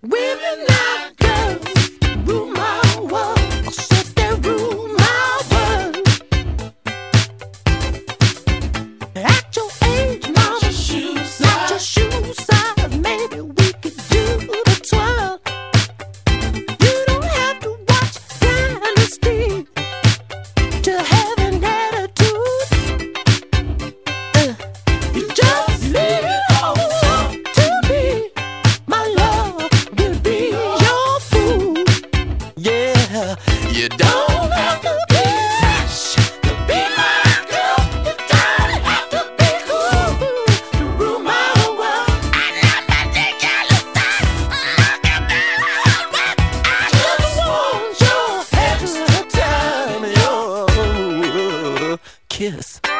Women like girls rule my world. I said they rule my world. At your age, mama, not your shoe size. Maybe we could do the twirl. You don't have to watch Dynasty to have an attitude. You just leave it all up to me. My love will be your food. Yeah, you don't have to be fresh to be my girl. You don't have to be cool to rule my world. I love my dick, I look fine. Look at me, I just want your extra time, your kiss.